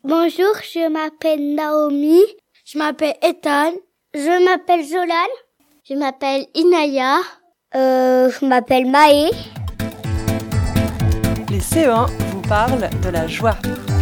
Bonjour, je m'appelle Naomi. Je m'appelle Ethan. Je m'appelle Zolan. Je m'appelle Inaya. Je m'appelle Maë. Les CE1 vous parlent de la joie.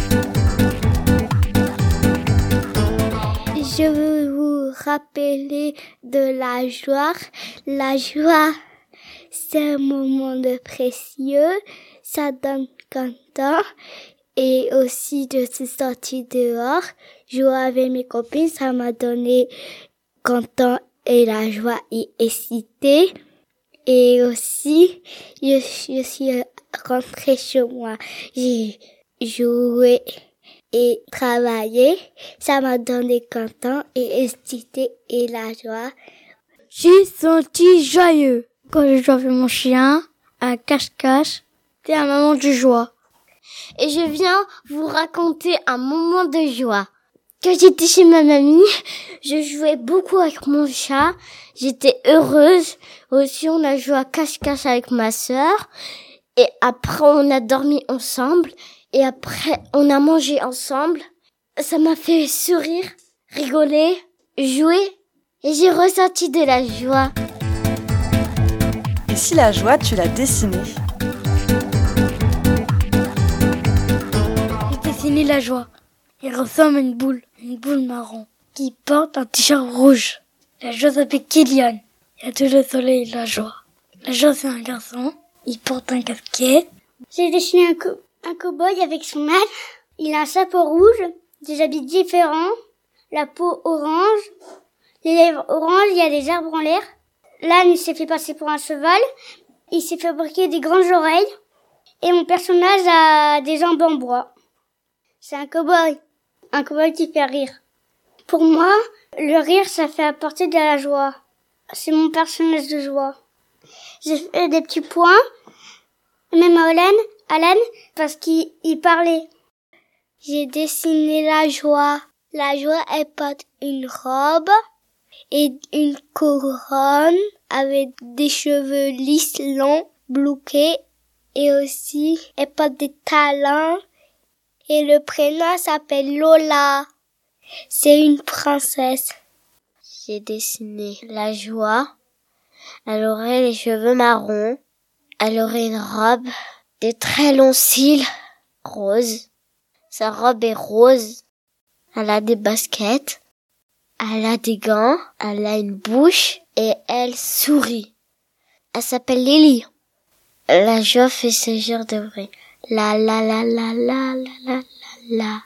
Je veux vous rappeler de la joie. La joie, c'est un moment de précieux. Ça donne content. Et aussi, je suis sortie dehors. Jouer avec mes copines, ça m'a donné content et la joie et excité. Et aussi, je suis rentrée chez moi. J'ai joué et travaillé. Ça m'a donné content et excité et la joie. J'ai senti joyeux quand j'ai joué avec mon chien, à cache-cache. C'était un moment de joie. Et je viens vous raconter un moment de joie. Quand j'étais chez ma mamie, je jouais beaucoup avec mon chat. J'étais heureuse. Aussi, on a joué à cache-cache avec ma sœur. Et après, on a dormi ensemble. Et après, on a mangé ensemble. Ça m'a fait sourire, rigoler, jouer. Et j'ai ressenti de la joie. Et si la joie, tu l'as dessinée? J'ai dessiné la joie. Il ressemble à une boule marron, qui porte un t-shirt rouge. La joie s'appelle Kylian. Il a tout le soleil et la joie. La joie, c'est un garçon. Il porte un casquette. J'ai dessiné un cow-boy avec son âne. Il a un chapeau rouge, des habits différents, la peau orange, les lèvres oranges, il y a des arbres en l'air. L'âne, il s'est fait passer pour un cheval. Il s'est fabriqué des grandes oreilles. Et mon personnage a des jambes en bois. C'est un cow-boy. Un cow-boy qui fait rire. Pour moi, le rire, ça fait apporter de la joie. C'est mon personnage de joie. J'ai fait des petits points, même à Alan, parce qu'il parlait. J'ai dessiné la joie. La joie, elle porte une robe et une couronne avec des cheveux lisses, longs, bouclés. Et aussi, elle porte des talons. Et le prénom s'appelle Lola. C'est une princesse. J'ai dessiné la joie. Elle aurait les cheveux marrons. Elle aurait une robe, de très longs cils, roses. Sa robe est rose. Elle a des baskets. Elle a des gants. Elle a une bouche et elle sourit. Elle s'appelle Lily. La joie fait ce genre de bruit. La la la la la la la la.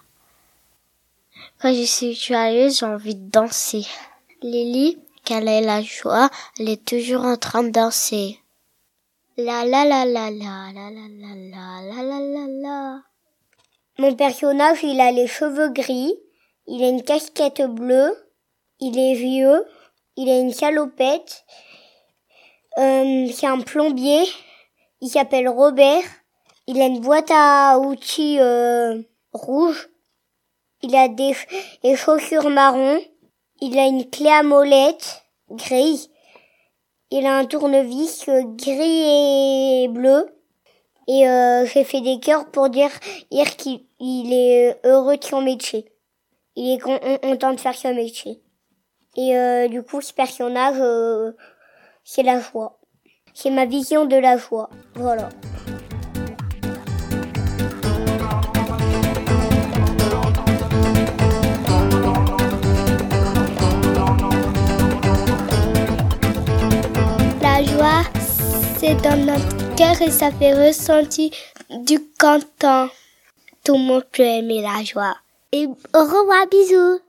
Quand je suis joyeuse, j'ai envie de danser. Lily, quand elle a la joie, elle est toujours en train de danser. La la la la la la la la la la la la. Mon personnage, il a les cheveux gris, il a une casquette bleue, il est vieux, il a une salopette, c'est un plombier, il s'appelle Robert. Il a une boîte à outils rouge. Il a des chaussures marron. Il a une clé à molette grise. Il a un tournevis gris et bleu. Et j'ai fait des cœurs pour dire qu'il est heureux de son métier. Il est content de faire son métier. Et du coup, ce personnage, c'est la joie. C'est ma vision de la joie. Voilà. La joie, c'est dans notre cœur et ça fait ressentir du content. Tout le monde peut aimer la joie. Et au revoir, bisous.